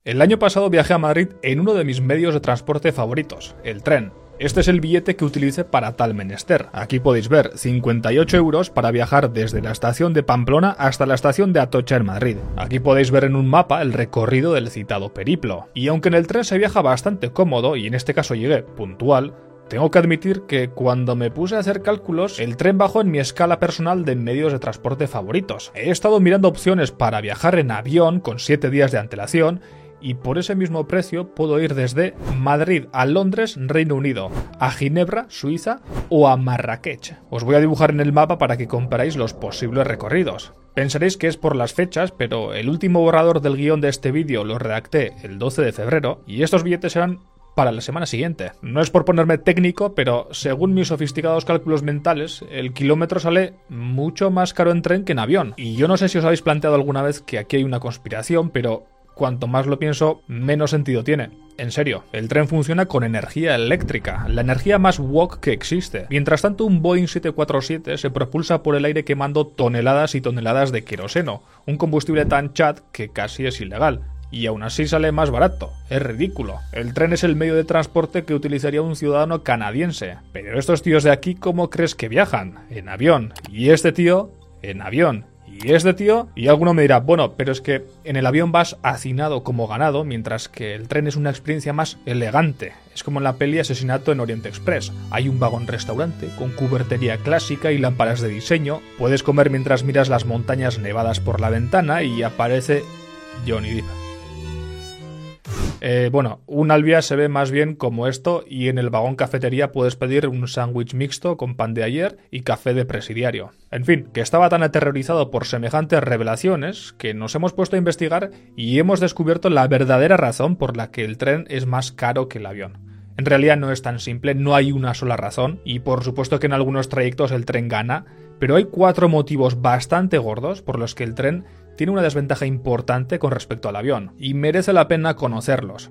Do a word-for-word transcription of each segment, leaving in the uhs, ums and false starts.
El año pasado viajé a Madrid en uno de mis medios de transporte favoritos, el tren. Este es el billete que utilicé para tal menester. Aquí podéis ver cincuenta y ocho euros para viajar desde la estación de Pamplona hasta la estación de Atocha en Madrid. Aquí podéis ver en un mapa el recorrido del citado periplo. Y aunque en el tren se viaja bastante cómodo, y en este caso llegué puntual, tengo que admitir que cuando me puse a hacer cálculos, el tren bajó en mi escala personal de medios de transporte favoritos. He estado mirando opciones para viajar en avión con siete días de antelación, y por ese mismo precio puedo ir desde Madrid a Londres, Reino Unido, a Ginebra, Suiza o a Marrakech. Os voy a dibujar en el mapa para que comparáis los posibles recorridos. Pensaréis que es por las fechas, pero el último borrador del guión de este vídeo lo redacté el doce de febrero y estos billetes eran para la semana siguiente. No es por ponerme técnico, pero según mis sofisticados cálculos mentales, el kilómetro sale mucho más caro en tren que en avión. Y yo no sé si os habéis planteado alguna vez que aquí hay una conspiración, pero cuanto más lo pienso, menos sentido tiene. En serio, el tren funciona con energía eléctrica, la energía más woke que existe. Mientras tanto, un Boeing siete cuatro siete se propulsa por el aire quemando toneladas y toneladas de queroseno, un combustible tan chat que casi es ilegal. Y aún así sale más barato. Es ridículo. El tren es el medio de transporte que utilizaría un ciudadano canadiense. Pero estos tíos de aquí, ¿cómo crees que viajan? En avión. Y este tío, en avión. Y este tío, y alguno me dirá, bueno, pero es que en el avión vas hacinado como ganado, mientras que el tren es una experiencia más elegante. Es como en la peli Asesinato en Oriente Express. Hay un vagón restaurante con cubertería clásica y lámparas de diseño. Puedes comer mientras miras las montañas nevadas por la ventana y aparece Johnny Depp. Eh, bueno, un Alvia se ve más bien como esto y en el vagón cafetería puedes pedir un sándwich mixto con pan de ayer y café de presidiario. En fin, que estaba tan aterrorizado por semejantes revelaciones que nos hemos puesto a investigar y hemos descubierto la verdadera razón por la que el tren es más caro que el avión. En realidad no es tan simple, no hay una sola razón y por supuesto que en algunos trayectos el tren gana, pero hay cuatro motivos bastante gordos por los que el tren tiene una desventaja importante con respecto al avión, y merece la pena conocerlos.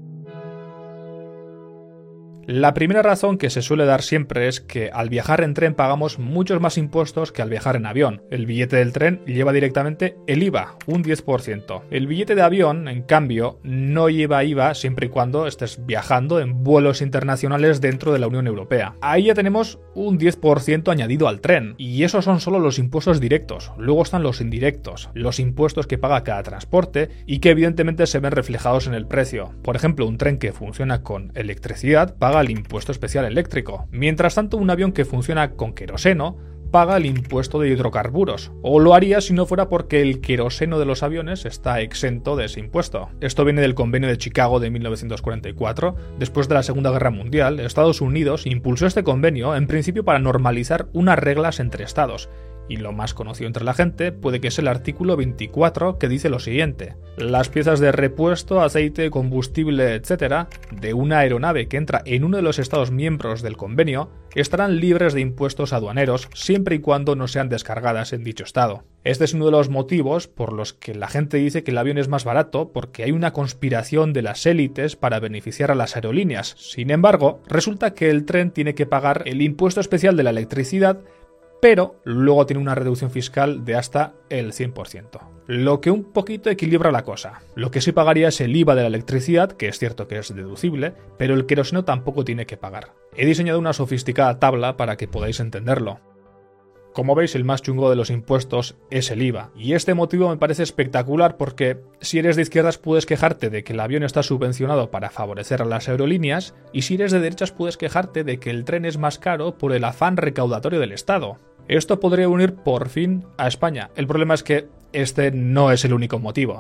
La primera razón que se suele dar siempre es que al viajar en tren pagamos muchos más impuestos que al viajar en avión. El billete del tren lleva directamente el I V A, un diez por ciento. El billete de avión, en cambio, no lleva I V A siempre y cuando estés viajando en vuelos internacionales dentro de la Unión Europea. Ahí ya tenemos un diez por ciento añadido al tren, y esos son solo los impuestos directos. Luego están los indirectos, los impuestos que paga cada transporte y que evidentemente se ven reflejados en el precio. Por ejemplo, un tren que funciona con electricidad paga el impuesto especial eléctrico. Mientras tanto, un avión que funciona con queroseno paga el impuesto de hidrocarburos, o lo haría si no fuera porque el queroseno de los aviones está exento de ese impuesto. Esto viene del Convenio de Chicago de mil novecientos cuarenta y cuatro. Después de la Segunda Guerra Mundial, Estados Unidos impulsó este convenio en principio para normalizar unas reglas entre estados. Y lo más conocido entre la gente puede que es el artículo veinticuatro, que dice lo siguiente: las piezas de repuesto, aceite, combustible, etcétera, de una aeronave que entra en uno de los estados miembros del convenio estarán libres de impuestos aduaneros siempre y cuando no sean descargadas en dicho estado. Este es uno de los motivos por los que la gente dice que el avión es más barato, porque hay una conspiración de las élites para beneficiar a las aerolíneas. Sin embargo, resulta que el tren tiene que pagar el impuesto especial de la electricidad, pero luego tiene una reducción fiscal de hasta el cien por ciento, lo que un poquito equilibra la cosa. Lo que sí pagaría es el I V A de la electricidad, que es cierto que es deducible, pero el queroseno tampoco tiene que pagar. He diseñado una sofisticada tabla para que podáis entenderlo. Como veis, el más chungo de los impuestos es el I V A, y este motivo me parece espectacular porque si eres de izquierdas puedes quejarte de que el avión está subvencionado para favorecer a las aerolíneas, y si eres de derechas puedes quejarte de que el tren es más caro por el afán recaudatorio del Estado. Esto podría unir por fin a España. El problema es que este no es el único motivo.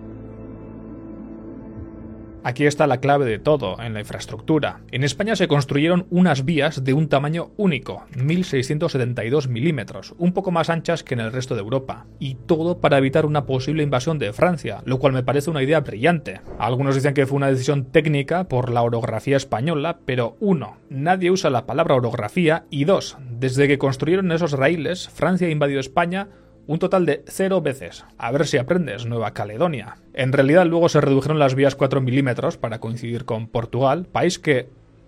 Aquí está la clave de todo, en la infraestructura. En España se construyeron unas vías de un tamaño único, mil seiscientos setenta y dos milímetros, un poco más anchas que en el resto de Europa. Y todo para evitar una posible invasión de Francia, lo cual me parece una idea brillante. Algunos dicen que fue una decisión técnica por la orografía española, pero uno, nadie usa la palabra orografía, y dos, desde que construyeron esos raíles, Francia invadió España un total de cero veces. A ver si aprendes, Nueva Caledonia. En realidad luego se redujeron las vías cuatro milímetros para coincidir con Portugal, país que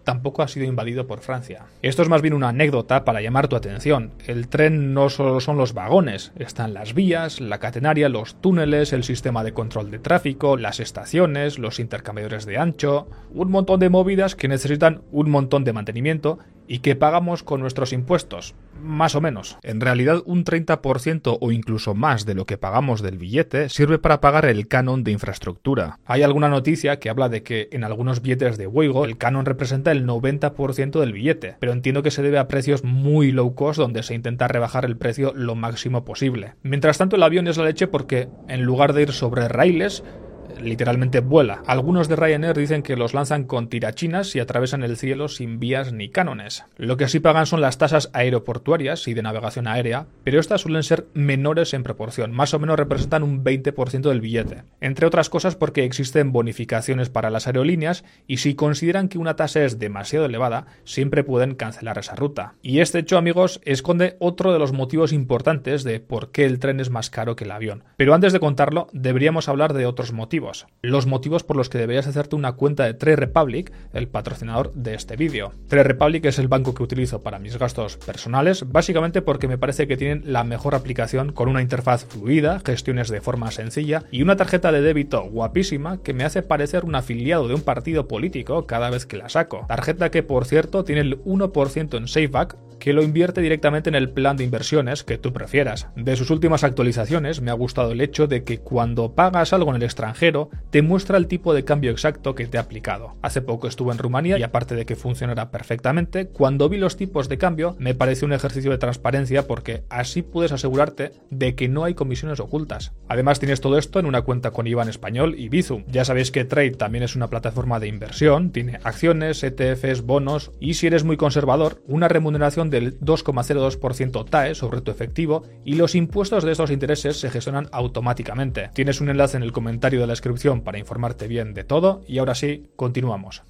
tampoco ha sido invadido por Francia. Esto es más bien una anécdota para llamar tu atención. El tren no solo son los vagones, están las vías, la catenaria, los túneles, el sistema de control de tráfico, las estaciones, los intercambiadores de ancho, un montón de movidas que necesitan un montón de mantenimiento y que pagamos con nuestros impuestos, más o menos. En realidad, un treinta por ciento o incluso más de lo que pagamos del billete sirve para pagar el canon de infraestructura. Hay alguna noticia que habla de que en algunos billetes de Ouigo el canon representa el noventa por ciento del billete, pero entiendo que se debe a precios muy low cost donde se intenta rebajar el precio lo máximo posible. Mientras tanto, el avión es la leche porque en lugar de ir sobre raíles, literalmente vuela. Algunos de Ryanair dicen que los lanzan con tirachinas y atravesan el cielo sin vías ni cánones. Lo que sí pagan son las tasas aeroportuarias y de navegación aérea, pero estas suelen ser menores en proporción, más o menos representan un veinte por ciento del billete. Entre otras cosas porque existen bonificaciones para las aerolíneas y si consideran que una tasa es demasiado elevada, siempre pueden cancelar esa ruta. Y este hecho, amigos, esconde otro de los motivos importantes de por qué el tren es más caro que el avión. Pero antes de contarlo, deberíamos hablar de otros motivos. Los motivos por los que deberías hacerte una cuenta de Trade Republic, el patrocinador de este vídeo. Trade Republic es el banco que utilizo para mis gastos personales, básicamente porque me parece que tienen la mejor aplicación con una interfaz fluida, gestiones de forma sencilla y una tarjeta de débito guapísima que me hace parecer un afiliado de un partido político cada vez que la saco. Tarjeta que, por cierto, tiene el uno por ciento en Safeback, que lo invierte directamente en el plan de inversiones que tú prefieras. De sus últimas actualizaciones me ha gustado el hecho de que cuando pagas algo en el extranjero te muestra el tipo de cambio exacto que te ha aplicado. Hace poco estuve en Rumanía y aparte de que funcionara perfectamente, cuando vi los tipos de cambio me pareció un ejercicio de transparencia porque así puedes asegurarte de que no hay comisiones ocultas. Además tienes todo esto en una cuenta con I B A N español y Bizum. Ya sabéis que Trade también es una plataforma de inversión, tiene acciones, E T Fs, bonos y si eres muy conservador, una remuneración del dos coma cero dos por ciento T A E sobre tu efectivo y los impuestos de estos intereses se gestionan automáticamente. Tienes un enlace en el comentario de la descripción para informarte bien de todo y ahora sí, continuamos.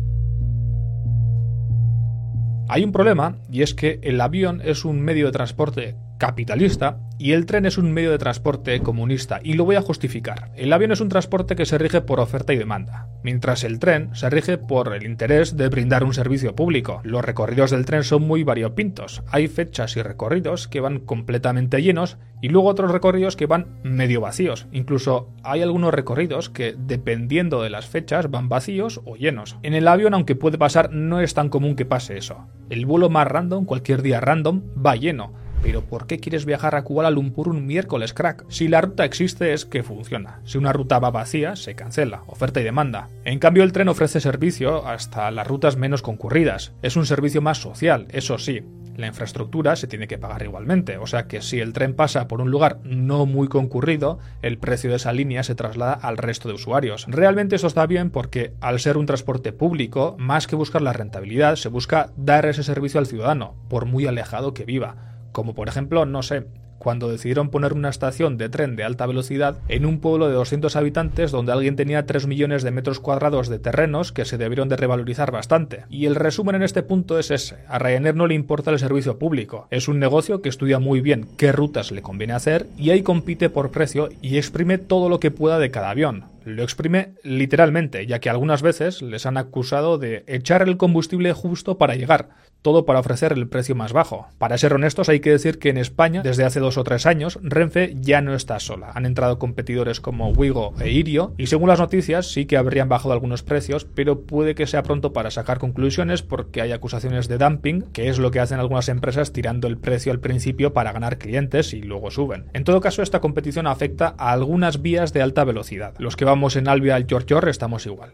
Hay un problema y es que el avión es un medio de transporte capitalista y el tren es un medio de transporte comunista y lo voy a justificar. El avión es un transporte que se rige por oferta y demanda, mientras el tren se rige por el interés de brindar un servicio público. Los recorridos del tren son muy variopintos, hay fechas y recorridos que van completamente llenos y luego otros recorridos que van medio vacíos, incluso hay algunos recorridos que dependiendo de las fechas van vacíos o llenos. En el avión, aunque puede pasar, no es tan común que pase eso. El vuelo más random, cualquier día random, va lleno. Pero ¿por qué quieres viajar a Kuala Lumpur un miércoles, crack? Si la ruta existe es que funciona. Si una ruta va vacía, se cancela. Oferta y demanda. En cambio, el tren ofrece servicio hasta las rutas menos concurridas. Es un servicio más social, eso sí. La infraestructura se tiene que pagar igualmente, o sea que si el tren pasa por un lugar no muy concurrido, el precio de esa línea se traslada al resto de usuarios. Realmente eso está bien porque al ser un transporte público, más que buscar la rentabilidad, se busca dar ese servicio al ciudadano, por muy alejado que viva. Como por ejemplo, no sé, cuando decidieron poner una estación de tren de alta velocidad en un pueblo de doscientos habitantes donde alguien tenía tres millones de metros cuadrados de terrenos que se debieron de revalorizar bastante. Y el resumen en este punto es ese. A Ryanair no le importa el servicio público. Es un negocio que estudia muy bien qué rutas le conviene hacer y ahí compite por precio y exprime todo lo que pueda de cada avión. Lo exprime literalmente, ya que algunas veces les han acusado de echar el combustible justo para llegar, todo para ofrecer el precio más bajo. Para ser honestos, hay que decir que en España, desde hace dos o tres años, Renfe ya no está sola. Han entrado competidores como Ouigo e Irio, y según las noticias sí que habrían bajado algunos precios, pero puede que sea pronto para sacar conclusiones porque hay acusaciones de dumping, que es lo que hacen algunas empresas tirando el precio al principio para ganar clientes y luego suben. En todo caso, esta competición afecta a algunas vías de alta velocidad. Los que vamos en Alvia al York estamos igual.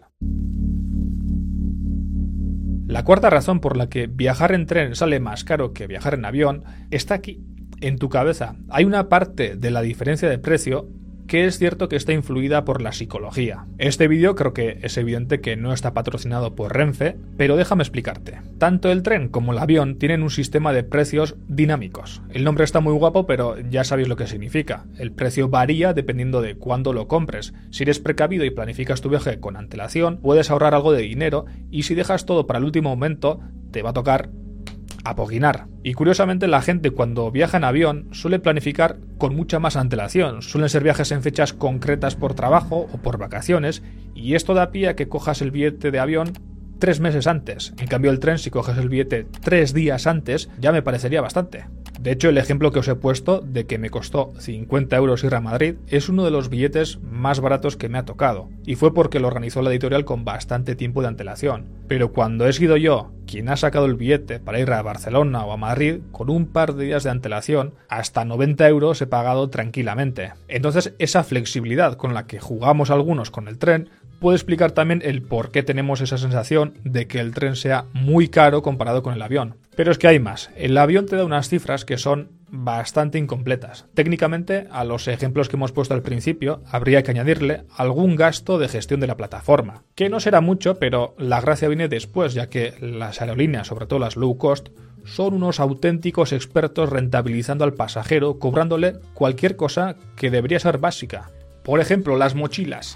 La cuarta razón por la que viajar en tren sale más caro que viajar en avión está aquí, en tu cabeza. Hay una parte de la diferencia de precio que es cierto que está influida por la psicología. Este vídeo creo que es evidente que no está patrocinado por Renfe, pero déjame explicarte. Tanto el tren como el avión tienen un sistema de precios dinámicos. El nombre está muy guapo, pero ya sabéis lo que significa. El precio varía dependiendo de cuándo lo compres. Si eres precavido y planificas tu viaje con antelación, puedes ahorrar algo de dinero y si dejas todo para el último momento, te va a tocar apoquinar. Y curiosamente la gente cuando viaja en avión suele planificar con mucha más antelación. Suelen ser viajes en fechas concretas por trabajo o por vacaciones y esto da pie a que cojas el billete de avión tres meses antes. En cambio el tren, si coges el billete tres días antes, ya me parecería bastante. De hecho, el ejemplo que os he puesto de que me costó cincuenta euros ir a Madrid es uno de los billetes más baratos que me ha tocado, y fue porque lo organizó la editorial con bastante tiempo de antelación. Pero cuando he sido yo quien ha sacado el billete para ir a Barcelona o a Madrid, con un par de días de antelación, hasta noventa euros he pagado tranquilamente. Entonces, esa flexibilidad con la que jugamos algunos con el tren puede explicar también el por qué tenemos esa sensación de que el tren sea muy caro comparado con el avión. Pero es que hay más. El avión te da unas cifras que son bastante incompletas. Técnicamente, a los ejemplos que hemos puesto al principio, habría que añadirle algún gasto de gestión de la plataforma, que no será mucho, pero la gracia viene después, ya que las aerolíneas, sobre todo las low cost, son unos auténticos expertos rentabilizando al pasajero, cobrándole cualquier cosa que debería ser básica. Por ejemplo, las mochilas.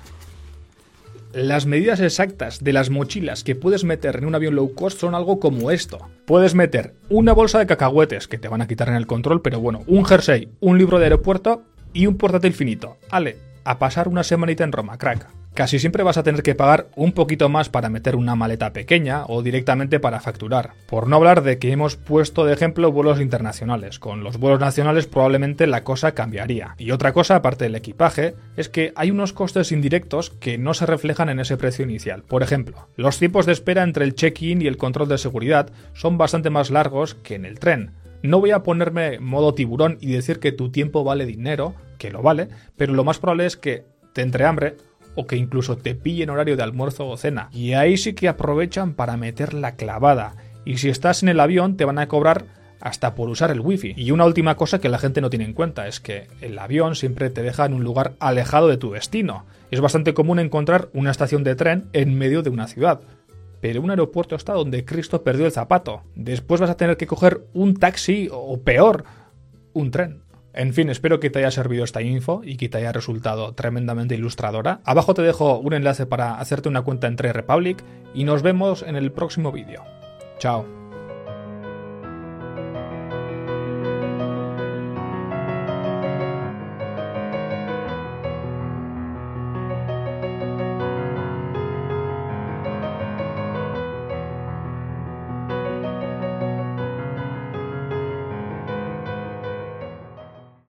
Las medidas exactas de las mochilas que puedes meter en un avión low cost son algo como esto. Puedes meter una bolsa de cacahuetes que te van a quitar en el control, pero bueno, un jersey, un libro de aeropuerto y un portátil finito. Ale, a pasar una semanita en Roma, crack. Casi siempre vas a tener que pagar un poquito más para meter una maleta pequeña o directamente para facturar. Por no hablar de que hemos puesto de ejemplo vuelos internacionales. Con los vuelos nacionales probablemente la cosa cambiaría. Y otra cosa, aparte del equipaje, es que hay unos costes indirectos que no se reflejan en ese precio inicial. Por ejemplo, los tiempos de espera entre el check-in y el control de seguridad son bastante más largos que en el tren. No voy a ponerme modo tiburón y decir que tu tiempo vale dinero, que lo vale, pero lo más probable es que te entre hambre o que incluso te pille en horario de almuerzo o cena. Y ahí sí que aprovechan para meter la clavada. Y si estás en el avión te van a cobrar hasta por usar el wifi. Y una última cosa que la gente no tiene en cuenta es que el avión siempre te deja en un lugar alejado de tu destino. Es bastante común encontrar una estación de tren en medio de una ciudad. Pero un aeropuerto está donde Cristo perdió el zapato. Después vas a tener que coger un taxi o peor, un tren. En fin, espero que te haya servido esta info y que te haya resultado tremendamente ilustradora. Abajo te dejo un enlace para hacerte una cuenta en Trade Republic y nos vemos en el próximo vídeo. Chao.